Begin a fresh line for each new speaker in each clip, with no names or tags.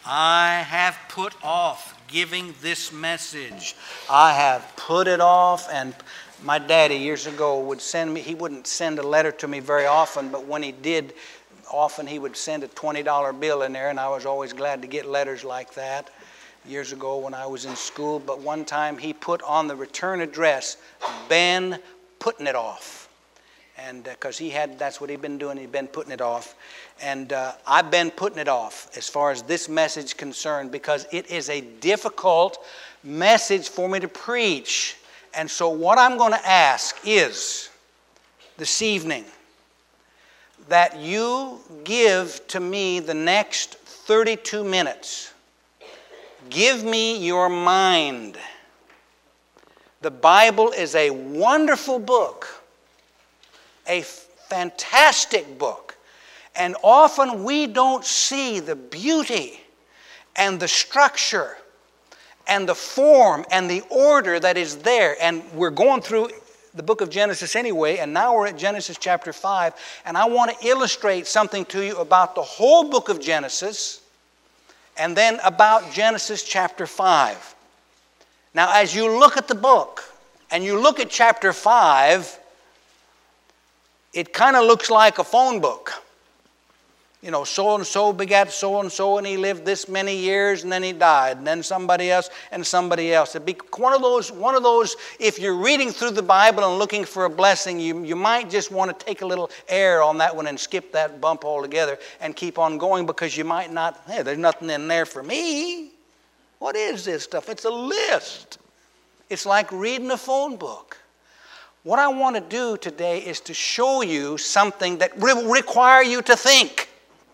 I have put off giving this message. I have put it off. And my daddy years ago would send me, he wouldn't send a letter to me very often, but when he did, often he would send a $20 bill in there, and I was always glad to get letters like that years ago when I was in school. But one time he put on the return address, Ben putting it off. And because that's what he'd been doing, he'd been putting it off. And I've been putting it off as far as this message concerned, because it is a difficult message for me to preach. And so what I'm going to ask is, this evening, that you give to me the next 32 minutes. Give me your mind. The Bible is a wonderful book. A fantastic book. And often we don't see the beauty and the structure and the form and the order that is there. And we're going through the book of Genesis anyway, and now we're at Genesis chapter 5. And I want to illustrate something to you about the whole book of Genesis and then about Genesis chapter 5. Now, as you look at the book and you look at chapter 5, it kind of looks like a phone book. You know, so-and-so begat so-and-so, and he lived this many years, and then he died, and then somebody else, and somebody else. It'd be one of those, if you're reading through the Bible and looking for a blessing, you might just want to take a little air on that one and skip that bump altogether and keep on going, because you might not, hey, there's nothing in there for me. What is this stuff? It's a list. It's like reading a phone book. What I want to do today is to show you something that will require you to think.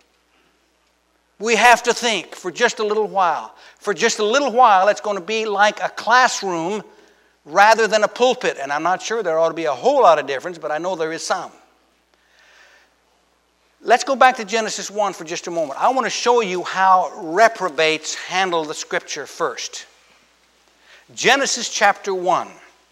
We have to think for just a little while. For just a little while, it's going to be like a classroom rather than a pulpit. And I'm not sure there ought to be a whole lot of difference, but I know there is some. Let's go back to Genesis 1 for just a moment. I want to show you how reprobates handle the Scripture first. Genesis chapter 1.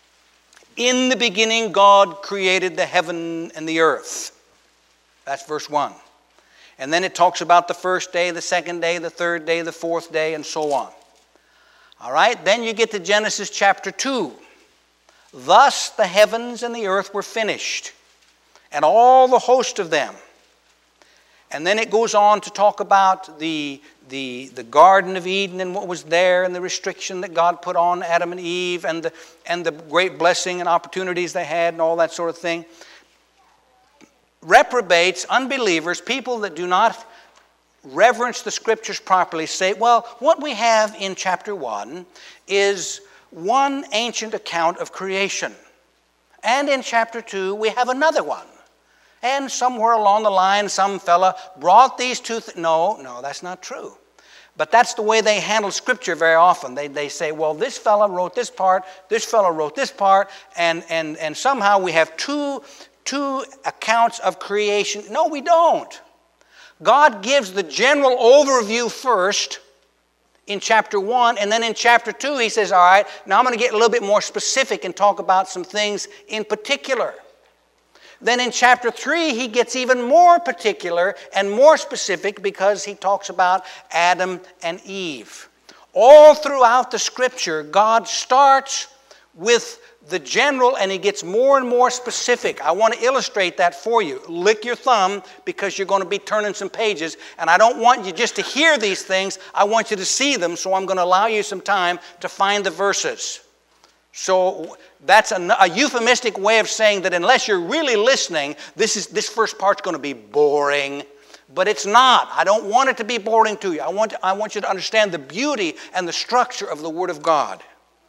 In the beginning, God created the heaven and the earth. That's verse 1. And then it talks about the first day, the second day, the third day, the fourth day, and so on. All right, then you get to Genesis chapter 2. Thus the heavens and the earth were finished, and all the host of them. And then it goes on to talk about the Garden of Eden and what was there, and the restriction that God put on Adam and Eve, and the great blessing and opportunities they had, and all that sort of thing. Reprobates, unbelievers, people that do not reverence the Scriptures properly say, well, what we have in chapter 1 is one ancient account of creation. And in chapter 2, we have another one. And somewhere along the line, some fella brought these two No, that's not true. But that's the way they handle Scripture very often. They say, well, this fella wrote this part, this fella wrote this part, and somehow we have two accounts of creation. No, we don't. God gives the general overview first in chapter 1, and then in chapter 2 he says, all right, now I'm going to get a little bit more specific and talk about some things in particular. Then in chapter 3, he gets even more particular and more specific because he talks about Adam and Eve. All throughout the Scripture, God starts with the general and he gets more and more specific. I want to illustrate that for you. Lick your thumb because you're going to be turning some pages, and I don't want you just to hear these things. I want you to see them, so I'm going to allow you some time to find the verses. So that's a euphemistic way of saying that unless you're really listening, this first part's going to be boring. But it's not. I don't want it to be boring to you. I want you to understand the beauty and the structure of the Word of God.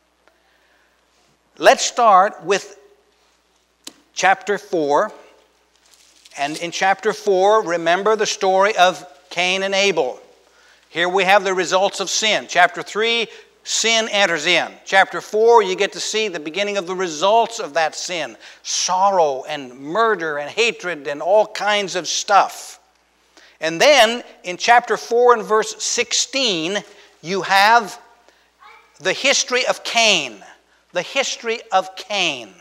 Let's start with chapter 4. And in chapter 4, remember the story of Cain and Abel. Here we have the results of sin. Chapter 3, sin enters in. Chapter 4, you get to see the beginning of the results of that sin. Sorrow and murder and hatred and all kinds of stuff. And then in chapter 4 and verse 16, you have the history of Cain. The history of Cain.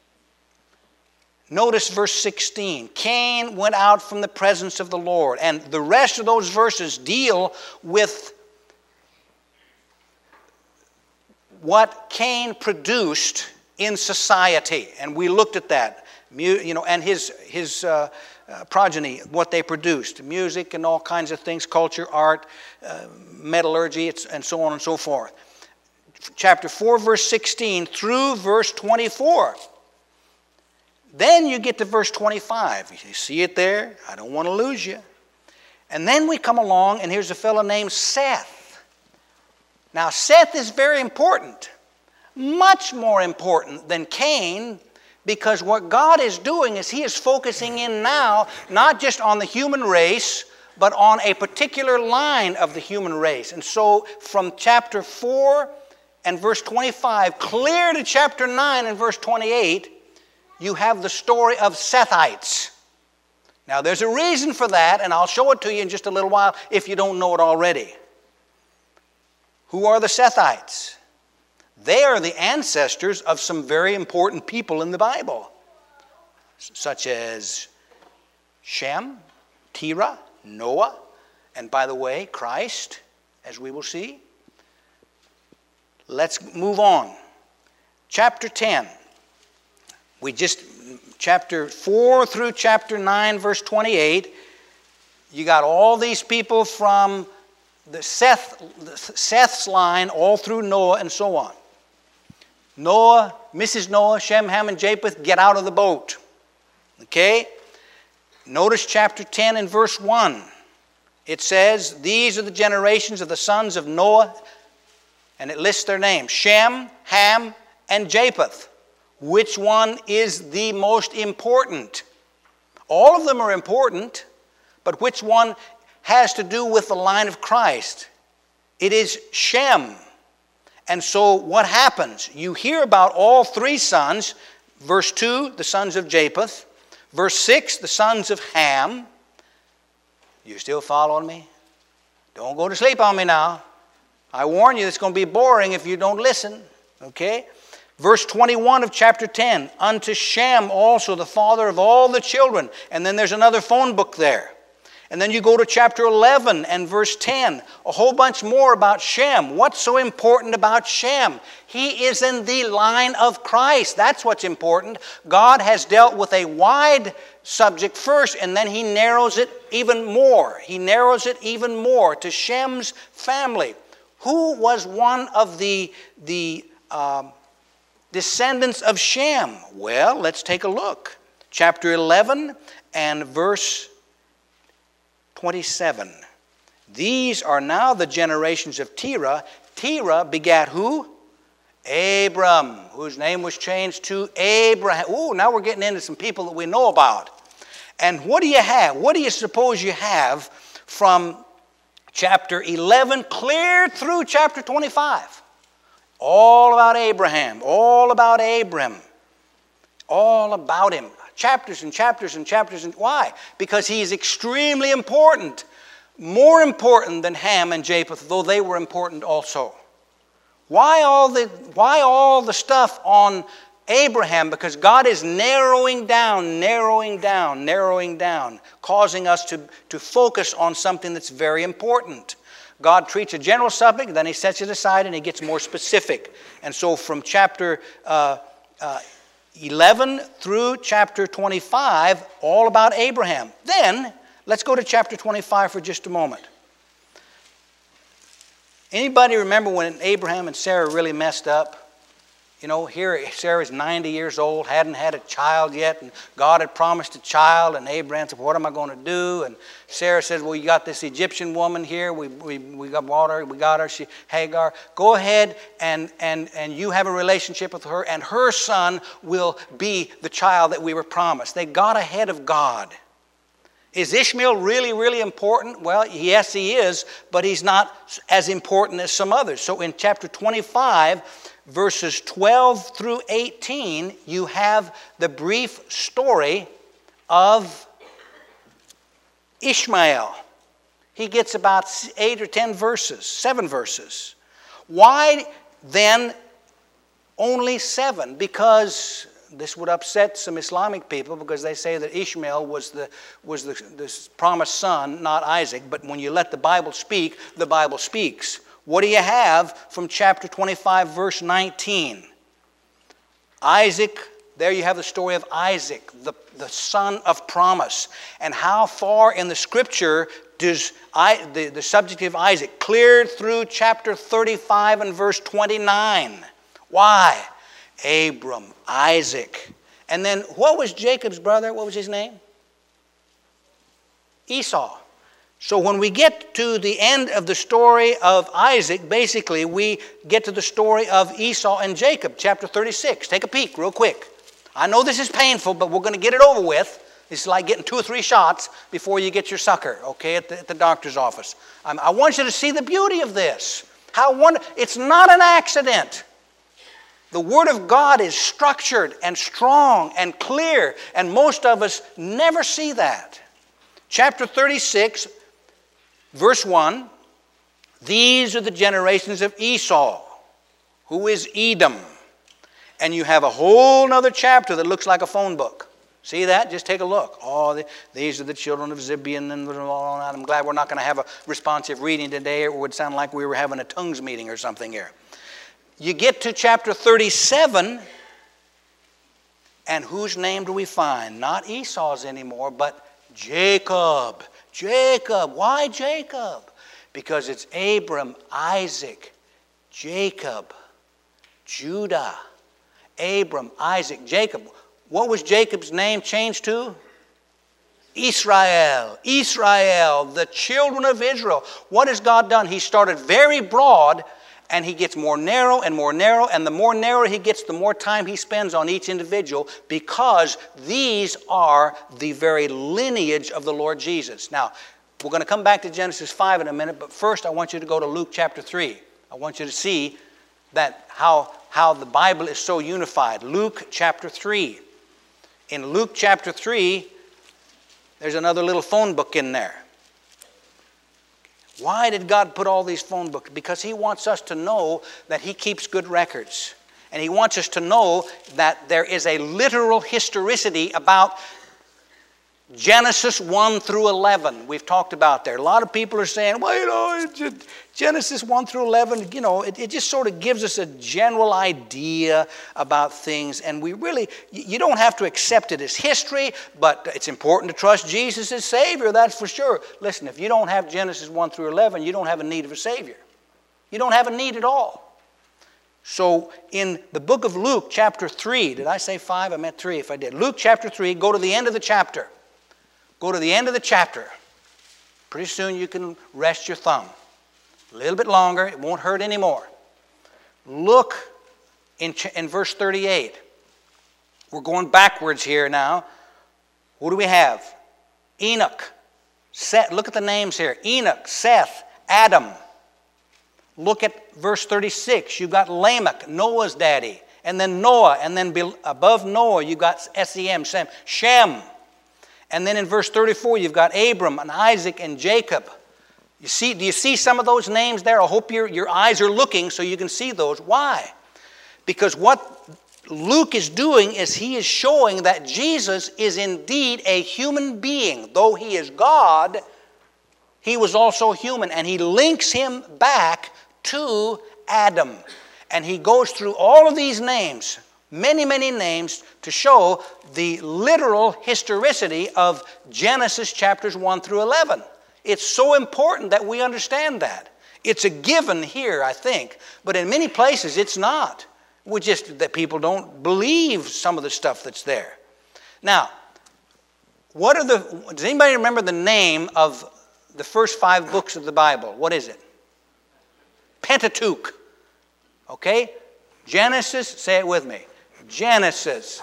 Notice verse 16. Cain went out from the presence of the Lord. And the rest of those verses deal with what Cain produced in society. And we looked at that, and his progeny, what they produced, music and all kinds of things, culture, art, metallurgy, and so on and so forth. Chapter 4, verse 16 through verse 24. Then you get to verse 25. You see it there? I don't want to lose you. And then we come along, and here's a fellow named Seth. Now, Seth is very important, much more important than Cain, because what God is doing is He is focusing in now not just on the human race, but on a particular line of the human race. And so from chapter 4 and verse 25, clear to chapter 9 and verse 28, you have the story of Sethites. Now there's a reason for that, and I'll show it to you in just a little while if you don't know it already. Who are the Sethites? They are the ancestors of some very important people in the Bible, such as Shem, Terah, Noah, and by the way, Christ, as we will see. Let's move on. Chapter 10. Chapter 4 through chapter 9, verse 28, you got all these people from Seth's line all through Noah and so on. Noah, Mrs. Noah, Shem, Ham, and Japheth get out of the boat. Okay? Notice chapter 10 and verse 1. It says, these are the generations of the sons of Noah, and it lists their names, Shem, Ham, and Japheth. Which one is the most important? All of them are important, but which one has to do with the line of Christ? It is Shem. And so what happens? You hear about all three sons. Verse 2, the sons of Japheth. Verse 6, the sons of Ham. You still following me? Don't go to sleep on me now. I warn you, it's going to be boring if you don't listen. Okay? Verse 21 of chapter 10. Unto Shem also, the father of all the children. And then there's another phone book there. And then you go to chapter 11 and verse 10. A whole bunch more about Shem. What's so important about Shem? He is in the line of Christ. That's what's important. God has dealt with a wide subject first, and then He narrows it even more. He narrows it even more to Shem's family. Who was one of the descendants of Shem? Well, let's take a look. Chapter 11 and verse 27. These are now the generations of Terah. Terah begat who? Abram, whose name was changed to Abraham. Ooh, now we're getting into some people that we know about. And what do you have? What do you suppose you have from chapter 11 clear through chapter 25? All about Abraham, all about Abram, all about him. Chapters and chapters and chapters. And why? Because he is extremely important. More important than Ham and Japheth, though they were important also. Why all the stuff on Abraham? Because God is narrowing down, causing us to focus on something that's very important. God treats a general subject, then He sets it aside and He gets more specific. And so from chapter 11 through chapter 25, all about Abraham. Then, let's go to chapter 25 for just a moment. Anybody remember when Abraham and Sarah really messed up? You know, here Sarah's 90 years old, hadn't had a child yet, and God had promised a child, and Abraham said, what am I going to do? And Sarah says, well, you got this Egyptian woman here, we got water, we got her, Hagar. Go ahead and you have a relationship with her, and her son will be the child that we were promised. They got ahead of God. Is Ishmael really, really important? Well, yes, he is, but he's not as important as some others. So in chapter 25, verses 12 through 18, you have the brief story of Ishmael. He gets about 8 or 10 verses, 7 verses. Why then only 7? Because this would upset some Islamic people, because they say that Ishmael was the promised son, not Isaac. But when you let the Bible speak, the Bible speaks. What do you have from chapter 25, verse 19? Isaac, there you have the story of Isaac, the son of promise. And how far in the Scripture does the subject of Isaac? Cleared through chapter 35 and verse 29. Why? Abram, Isaac. And then what was Jacob's brother? What was his name? Esau. So when we get to the end of the story of Isaac, basically we get to the story of Esau and Jacob, chapter 36. Take a peek real quick. I know this is painful, but we're going to get it over with. It's like getting 2 or 3 shots before you get your sucker, okay, at the doctor's office. I want you to see the beauty of this. It's not an accident. The Word of God is structured and strong and clear, and most of us never see that. Chapter 36, verse 1, these are the generations of Esau, who is Edom. And you have a whole other chapter that looks like a phone book. See that? Just take a look. Oh, these are the children of Zibeon and all that. I'm glad we're not going to have a responsive reading today. It would sound like we were having a tongues meeting or something here. You get to chapter 37, and whose name do we find? Not Esau's anymore, but Jacob. Jacob. Why Jacob? Because it's Abram, Isaac, Jacob, Judah. Abram, Isaac, Jacob. What was Jacob's name changed to? Israel. Israel, the children of Israel. What has God done? He started very broad, and he gets more narrow and more narrow, and the more narrow he gets, the more time he spends on each individual, because these are the very lineage of the Lord Jesus. Now, we're going to come back to Genesis 5 in a minute, but first I want you to go to Luke chapter 3. I want you to see that how the Bible is so unified. Luke chapter 3. In Luke chapter 3, there's another little phone book in there. Why did God put all these phone books? Because He wants us to know that He keeps good records. And He wants us to know that there is a literal historicity about Genesis 1 through 11. We've talked about there. A lot of people are saying, well, Genesis 1 through 11, it just sort of gives us a general idea about things. And you don't have to accept it as history, but it's important to trust Jesus as Savior, that's for sure. Listen, if you don't have Genesis 1 through 11, you don't have a need of a Savior. You don't have a need at all. So in the book of Luke, chapter 3, did I say 5? I meant 3 if I did. Luke chapter 3, go to the end of the chapter. Go to the end of the chapter. Pretty soon you can rest your thumb. A little bit longer, it won't hurt anymore. Look in verse 38. We're going backwards here now. What do we have? Enoch, Seth. Look at the names here. Enoch, Seth, Adam. Look at verse 36. You've got Lamech, Noah's daddy. And then Noah. And then above Noah, you've got Sem, Shem. And then in verse 34, you've got Abram and Isaac and Jacob. Do you see some of those names there? I hope your eyes are looking so you can see those. Why? Because what Luke is doing is he is showing that Jesus is indeed a human being. Though he is God, he was also human. And he links him back to Adam. And he goes through all of these names, many, many names, to show the literal historicity of Genesis chapters 1 through 11. It's so important that we understand that. It's a given here, I think, but in many places it's not. That people don't believe some of the stuff that's there. Now, does anybody remember the name of the first 5 books of the Bible? What is it? Pentateuch. Okay? Genesis, say it with me. Genesis.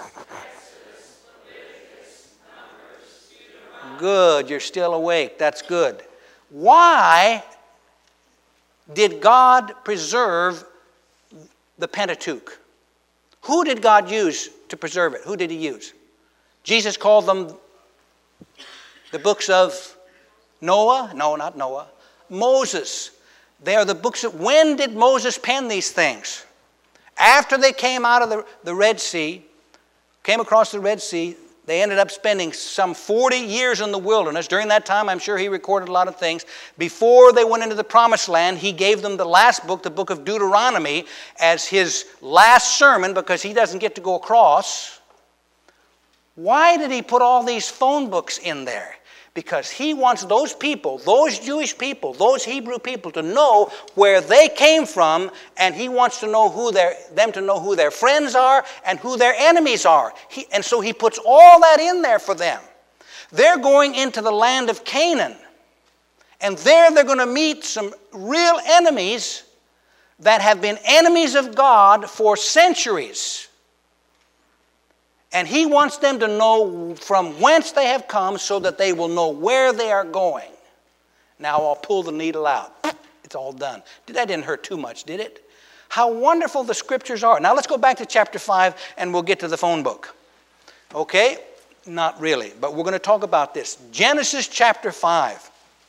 Good, you're still awake. That's good. Why did God preserve the Pentateuch? Who did God use to preserve it? Who did He use? Jesus called them the books of Noah? No, not Noah. Moses. They are the books of... When did Moses pen these things? After they came out of the Red Sea, came across the Red Sea, They ended up spending some 40 years in the wilderness. During that time, I'm sure he recorded a lot of things. Before they went into the promised land, he gave them the last book, the book of Deuteronomy, as his last sermon because he doesn't get to go across. Why did he put all these phone books in there? Because he wants those people, those Jewish people, those Hebrew people to know where they came from, and he wants to know them to know who their friends are and who their enemies are. And so he puts all that in there for them. They're going into the land of Canaan, and there they're going to meet some real enemies that have been enemies of God for centuries. And he wants them to know from whence they have come so that they will know where they are going. Now I'll pull the needle out. It's all done. That didn't hurt too much, did it? How wonderful the Scriptures are. Now let's go back to chapter 5 and we'll get to the phone book. Okay? Not really, but we're going to talk about this. Genesis chapter 5.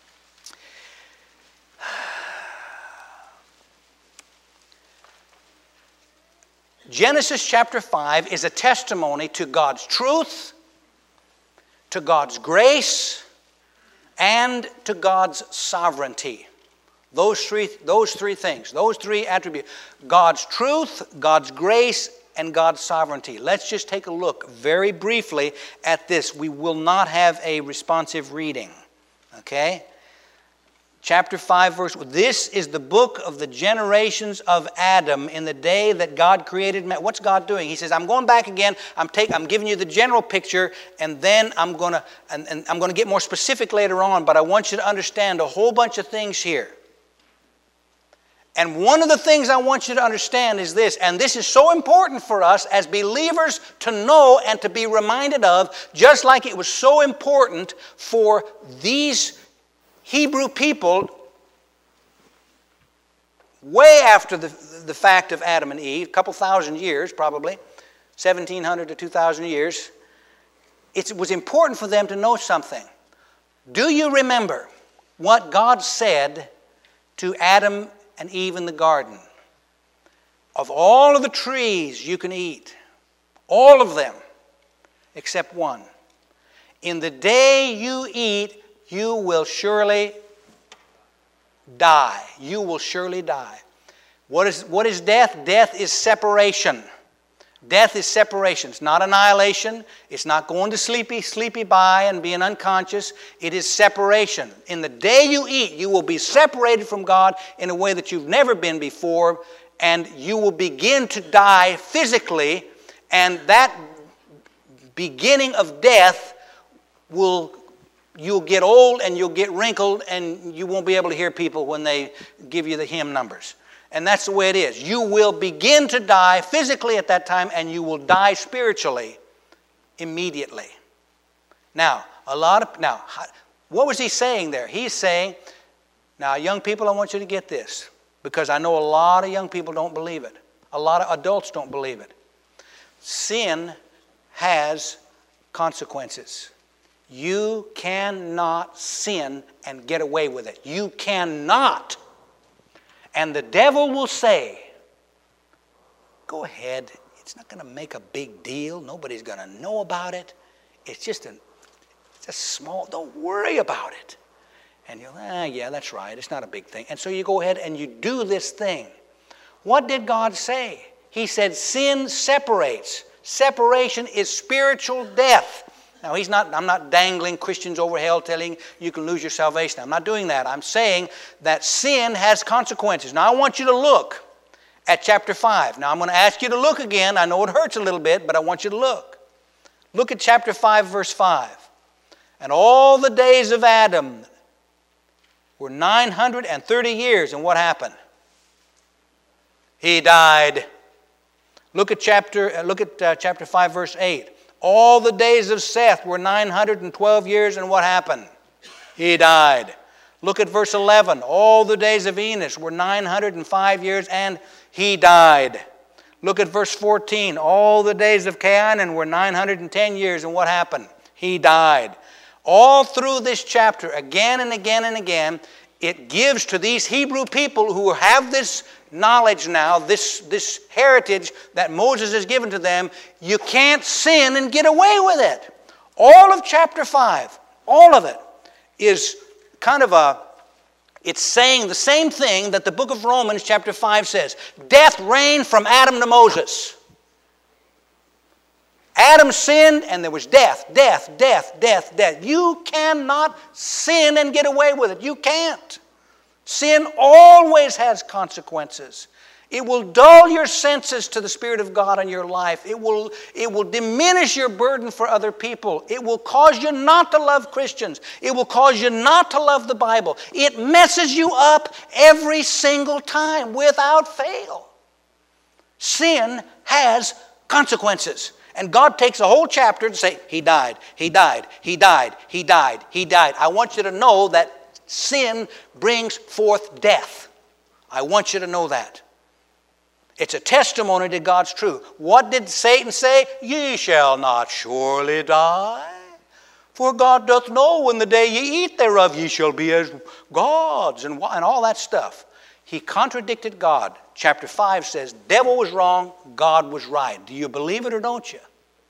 Genesis chapter 5 is a testimony to God's truth, to God's grace, and to God's sovereignty. Those three things, those three attributes. God's truth, God's grace, and God's sovereignty. Let's just take a look very briefly at this. We will not have a responsive reading. Okay? Chapter 5, verse 1. This is the book of the generations of Adam in the day that God created man. What's God doing? He says, I'm going back again. I'm giving you the general picture, and then I'm going to get more specific later on, but I want you to understand a whole bunch of things here. And one of the things I want you to understand is this, and this is so important for us as believers to know and to be reminded of, just like it was so important for these Hebrew people, way after the fact of Adam and Eve, a couple thousand years probably, 1,700 to 2,000 years, it was important for them to know something. Do you remember what God said to Adam and Eve in the garden? Of all of the trees you can eat, all of them, except one. In the day you eat, you will surely die. You will surely die. What is death? Death is separation. Death is separation. It's not annihilation. It's not going to sleepy by and being unconscious. It is separation. In the day you eat, you will be separated from God in a way that you've never been before, and you will begin to die physically, and that beginning of death you'll get old and you'll get wrinkled and you won't be able to hear people when they give you the hymn numbers. And that's the way it is. You will begin to die physically at that time, and you will die spiritually immediately. Now, what was he saying there? He's saying, now young people, I want you to get this, because I know a lot of young people don't believe it. A lot of adults don't believe it. Sin has consequences. You cannot sin and get away with it. You cannot. And the devil will say, go ahead. It's not going to make a big deal. Nobody's going to know about it. It's just small, don't worry about it. And you'll, yeah, that's right. It's not a big thing. And so you go ahead and you do this thing. What did God say? He said sin separates. Separation is spiritual death. Now, I'm not dangling Christians over hell telling you can lose your salvation. I'm not doing that. I'm saying that sin has consequences. Now, I want you to look at chapter 5. Now, I'm going to ask you to look again. I know it hurts a little bit, but I want you to look. Look at chapter 5, verse 5. And all the days of Adam were 930 years. And what happened? He died. Look at chapter 5, verse 8. All the days of Seth were 912 years, and what happened? He died. Look at verse 11. All the days of Enos were 905 years, and he died. Look at verse 14. All the days of Cainan were 910 years, and what happened? He died. All through this chapter, again and again and again, it gives to these Hebrew people who have this knowledge now, this heritage that Moses has given to them, you can't sin and get away with it. All of chapter 5, all of it, is kind of it's saying the same thing that the book of Romans chapter 5 says. Death reigned from Adam to Moses. Adam sinned and there was death, death, death, death, death. You cannot sin and get away with it. You can't. Sin always has consequences. It will dull your senses to the Spirit of God in your life. It will diminish your burden for other people. It will cause you not to love Christians. It will cause you not to love the Bible. It messes you up every single time without fail. Sin has consequences. And God takes a whole chapter to say, He died, He died, He died, He died, He died. I want you to know that sin brings forth death. I want you to know that. It's a testimony to God's truth. What did Satan say? Ye shall not surely die. For God doth know when the day ye eat thereof ye shall be as gods and all that stuff. He contradicted God. Chapter 5 says, devil was wrong, God was right. Do you believe it or don't you?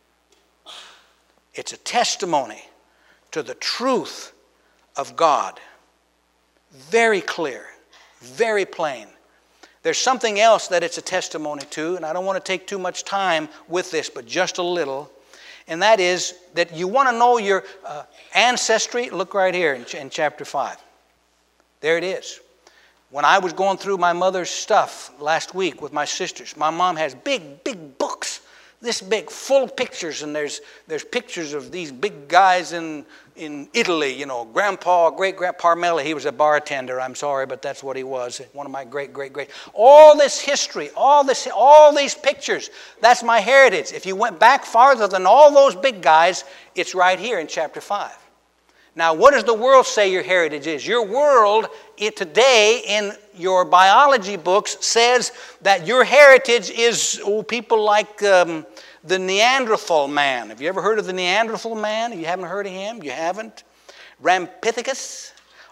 It's a testimony to the truth of God. Very clear, very plain. There's something else that it's a testimony to, and I don't want to take too much time with this, but just a little. And that is that you want to know your ancestry. Look right here in chapter 5. There it is. When I was going through my mother's stuff last week with my sisters, my mom has big, big books, this big, full of pictures, and there's pictures of these big guys in Italy, you know, Grandpa, great-grandpa Parmelli. He was a bartender, I'm sorry, but that's what he was. One of my great. All this history, all these pictures, that's my heritage. If you went back farther than all those big guys, it's right here in chapter 5. Now, what does the world say your heritage is? Your world today in your biology books says that your heritage is people like the Neanderthal man. Have you ever heard of the Neanderthal man? If you haven't heard of him, you haven't. Rampithecus,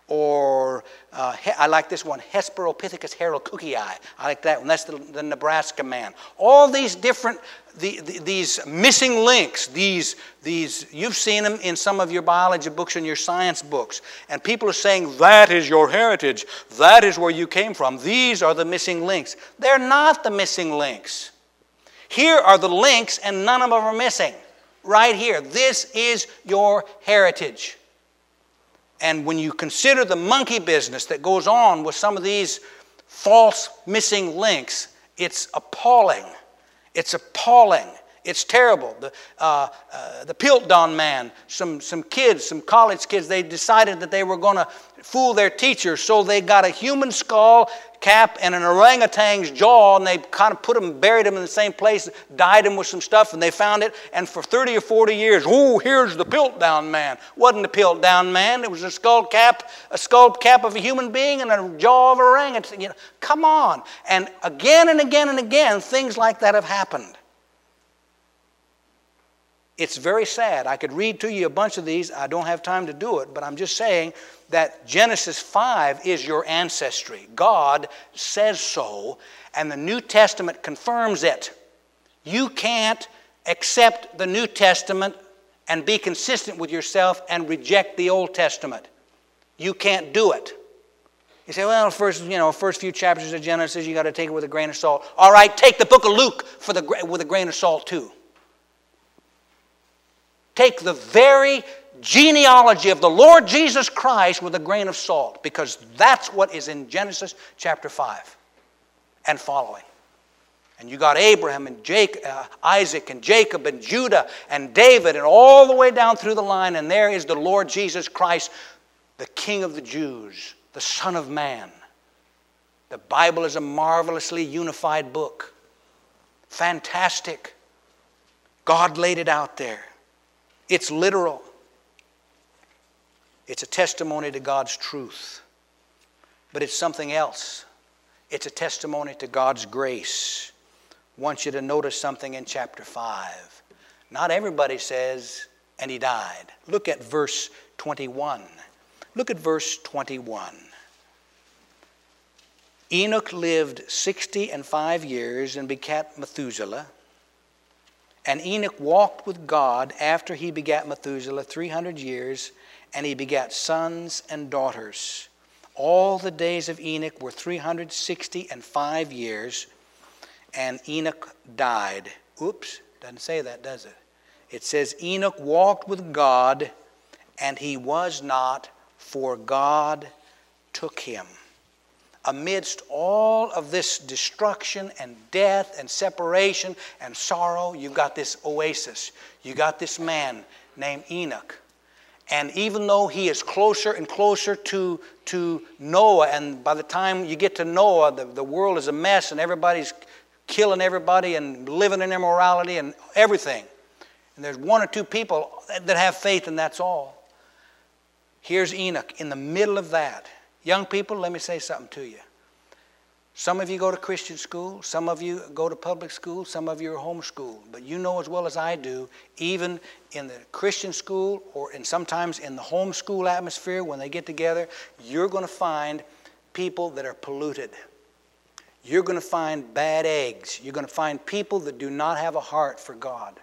or I like this one, Hesperopithecus haerokuchii. I like that one. That's the Nebraska man. All these different, these missing links, these you've seen them in some of your biology books and your science books. And people are saying, that is your heritage. That is where you came from. These are the missing links. They're not the missing links. Here are the links, and none of them are missing. Right here. This is your heritage. And when you consider the monkey business that goes on with some of these false missing links, it's appalling. It's appalling. It's terrible. The Piltdown man, some kids, some college kids, they decided that they were going to fool their teacher, so they got a human skull cap and an orangutan's jaw, and they kind of buried them in the same place, dyed them with some stuff, and they found it, and for 30 or 40 years, here's the Piltdown man. Wasn't the Piltdown man. It was a skull cap of a human being and a jaw of an orangutan. You know, come on. And again and again and again, things like that have happened. It's very sad. I could read to you a bunch of these. I don't have time to do it, but I'm just saying that Genesis 5 is your ancestry. God says so, and the New Testament confirms it. You can't accept the New Testament and be consistent with yourself and reject the Old Testament. You can't do it. You say, well, first few chapters of Genesis, you got to take it with a grain of salt. All right, take the book of Luke with a grain of salt too. Take the very genealogy of the Lord Jesus Christ with a grain of salt, because that's what is in Genesis chapter 5 and following. And you got Abraham and Isaac and Jacob and Judah and David and all the way down through the line, and there is the Lord Jesus Christ, the King of the Jews, the Son of Man. The Bible is a marvelously unified book. Fantastic. God laid it out there. It's literal. It's a testimony to God's truth. But it's something else. It's a testimony to God's grace. I want you to notice something in chapter 5. Not everybody says, and he died. Look at verse 21. Look at verse 21. Enoch lived 65 years and begat Methuselah. And Enoch walked with God after he begat Methuselah 300 years, and he begat sons and daughters. All the days of Enoch were 365 years, and Enoch died. Oops, doesn't say that, does it? It says Enoch walked with God, and he was not, for God took him. Amidst all of this destruction and death and separation and sorrow, you've got this oasis. You got this man named Enoch. And even though he is closer and closer to Noah, and by the time you get to Noah, the world is a mess and everybody's killing everybody and living in immorality and everything. And there's one or two people that have faith, and that's all. Here's Enoch in the middle of that. Young people, let me say something to you. Some of you go to Christian school, some of you go to public school, some of you are homeschooled. But you know as well as I do, even in the Christian school and sometimes in the homeschool atmosphere, when they get together, you're going to find people that are polluted. You're going to find bad eggs. You're going to find people that do not have a heart for God.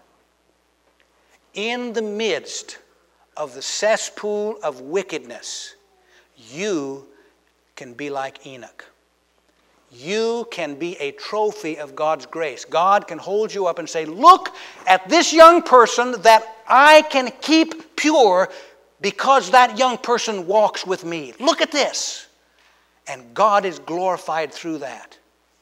In the midst of the cesspool of wickedness, you can be like Enoch. You can be a trophy of God's grace. God can hold you up and say, look at this young person that I can keep pure because that young person walks with me. Look at this. And God is glorified through that.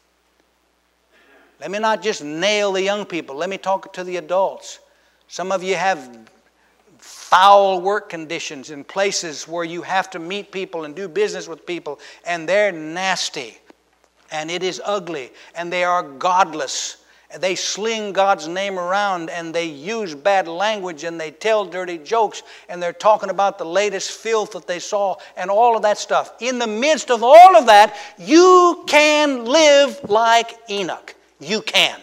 Let me not just nail the young people. Let me talk to the adults. Some of you have foul work conditions in places where you have to meet people and do business with people, and they're nasty, and it is ugly, and they are godless. They sling God's name around, and they use bad language, and they tell dirty jokes, and they're talking about the latest filth that they saw, and all of that stuff. In the midst of all of that, you can live like Enoch. You can.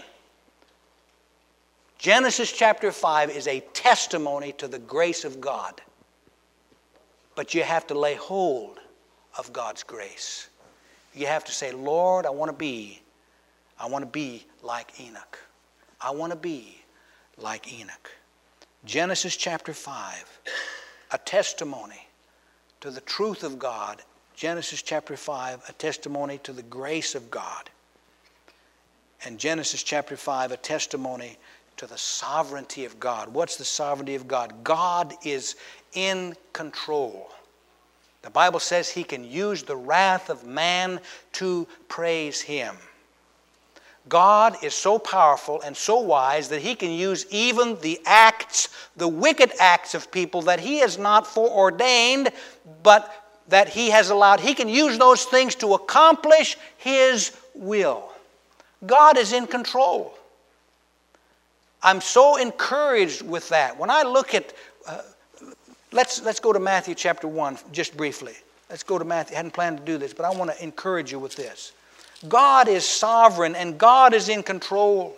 Genesis chapter 5 is a testimony to the grace of God. But you have to lay hold of God's grace. You have to say, Lord, I want to be like Enoch. I want to be like Enoch. Genesis chapter 5, a testimony to the truth of God. Genesis chapter 5, a testimony to the grace of God. And Genesis chapter 5, a testimony to the sovereignty of God. What's the sovereignty of God? God is in control. The Bible says He can use the wrath of man to praise Him. God is so powerful and so wise that He can use even the wicked acts of people that He has not foreordained, but that He has allowed. He can use those things to accomplish His will. God is in control. I'm so encouraged with that. When I look at, let's go to Matthew chapter 1 just briefly. Let's go to Matthew. I hadn't planned to do this, but I want to encourage you with this. God is sovereign and God is in control.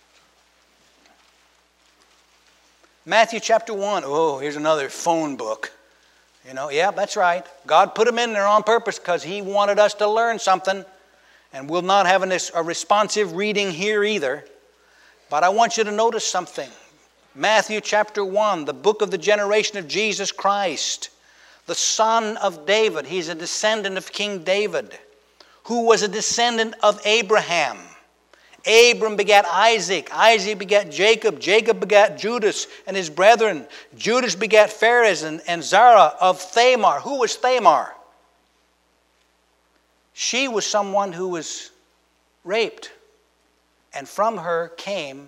Matthew chapter 1. Oh, here's another phone book. Yeah, that's right. God put them in there on purpose because He wanted us to learn something. And we'll not have a responsive reading here either. But I want you to notice something. Matthew chapter 1, the book of the generation of Jesus Christ, the son of David. He's a descendant of King David, who was a descendant of Abraham. Abram begat Isaac. Isaac begat Jacob. Jacob begat Judas and his brethren. Judas begat Phares and Zara of Thamar. Who was Thamar? She was someone who was raped. And from her came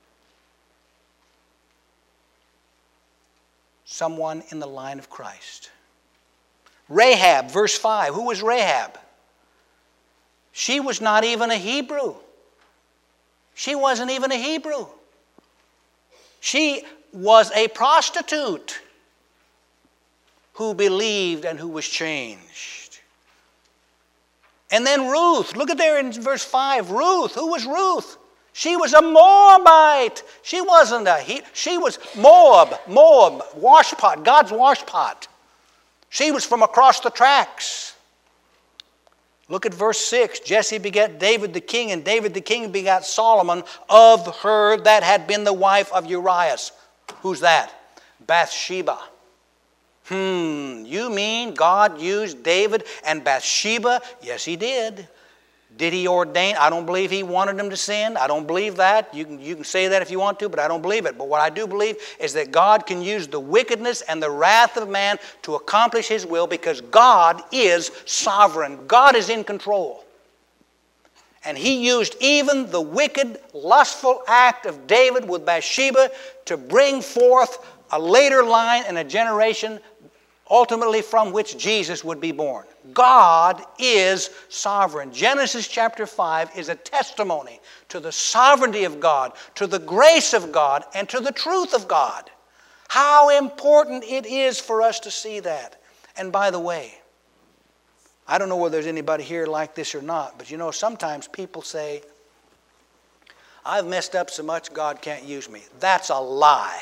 someone in the line of Christ. Rahab, verse 5. Who was Rahab? She was not even a Hebrew. She wasn't even a Hebrew. She was a prostitute who believed and who was changed. And then Ruth, look at there in verse 5. Ruth, who was Ruth? She was a Moabite. She wasn't she was Moab, washpot, God's washpot. She was from across the tracks. Look at verse 6. Jesse begat David the king, and David the king begat Solomon of her that had been the wife of Urias. Who's that? Bathsheba. You mean God used David and Bathsheba? Yes, He did. Did He ordain? I don't believe He wanted them to sin. I don't believe that. You can say that if you want to, but I don't believe it. But what I do believe is that God can use the wickedness and the wrath of man to accomplish His will, because God is sovereign. God is in control. And He used even the wicked, lustful act of David with Bathsheba to bring forth a later line and a generation ultimately from which Jesus would be born. God is sovereign. Genesis chapter 5 is a testimony to the sovereignty of God, to the grace of God, and to the truth of God. How important it is for us to see that. And by the way, I don't know whether there's anybody here like this or not, but you know, sometimes people say, I've messed up so much God can't use me. That's a lie.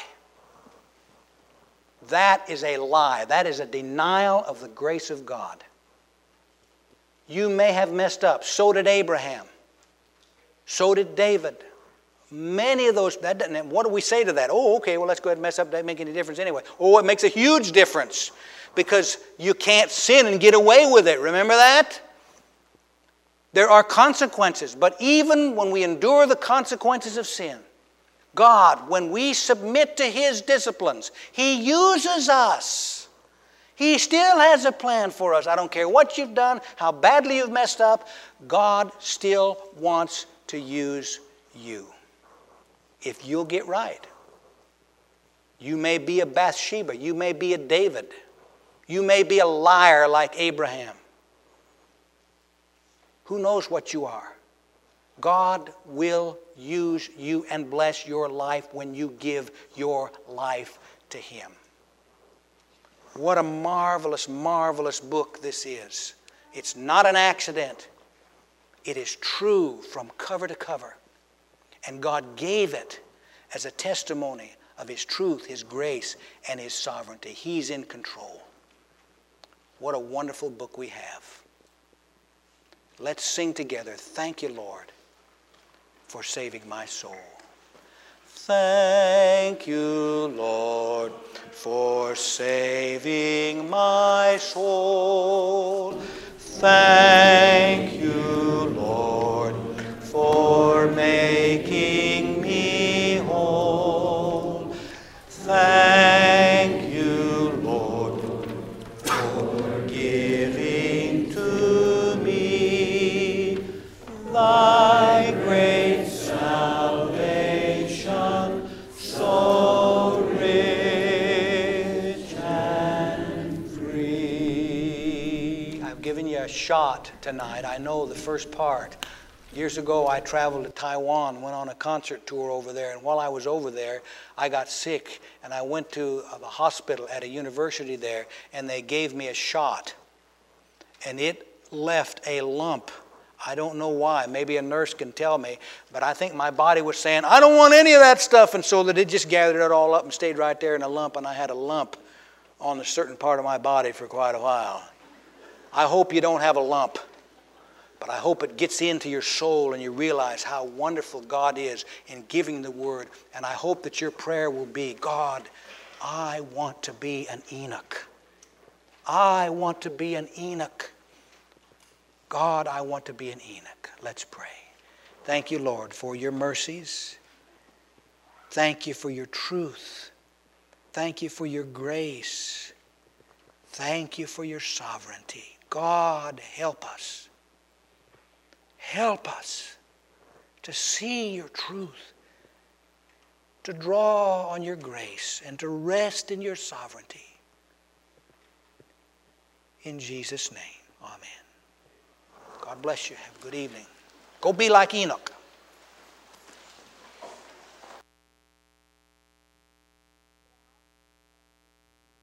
That is a lie. That is a denial of the grace of God. You may have messed up. So did Abraham. So did David. Many of those. What do we say to that? Oh, okay, well, let's go ahead and mess up. Doesn't make any difference anyway. Oh, it makes a huge difference, because you can't sin and get away with it. Remember that? There are consequences. But even when we endure the consequences of sin, God, when we submit to His disciplines, He uses us. He still has a plan for us. I don't care what you've done, how badly you've messed up, God still wants to use you. If you'll get right. You may be a Bathsheba. You may be a David. You may be a liar like Abraham. Who knows what you are? God will use you and bless your life when you give your life to Him. What a marvelous, marvelous book this is. It's not an accident. It is true from cover to cover. And God gave it as a testimony of His truth, His grace, and His sovereignty. He's in control. What a wonderful book we have. Let's sing together. Thank you, Lord, for saving my soul. Thank you, Lord, for saving my soul. Thank you, Lord, for making me whole. Thank you, Lord, for giving to me Thy great salvation, so rich and free. I've given you a shot tonight. I know the first part. Years ago, I traveled to Taiwan, went on a concert tour over there, and while I was over there, I got sick, and I went to the hospital at a university there, and they gave me a shot, and it left a lump. I don't know why. Maybe a nurse can tell me, but I think my body was saying, I don't want any of that stuff, and so that it just gathered it all up and stayed right there in a lump, and I had a lump on a certain part of my body for quite a while. I hope you don't have a lump, but I hope it gets into your soul and you realize how wonderful God is in giving the Word, and I hope that your prayer will be, God, I want to be an Enoch. I want to be an Enoch. God, I want to be an Enoch. Let's pray. Thank you, Lord, for your mercies. Thank you for your truth. Thank you for your grace. Thank you for your sovereignty. God, help us. Help us to see your truth, to draw on your grace, and to rest in your sovereignty. In Jesus' name, amen. God bless you. Have a good evening. Go be like Enoch.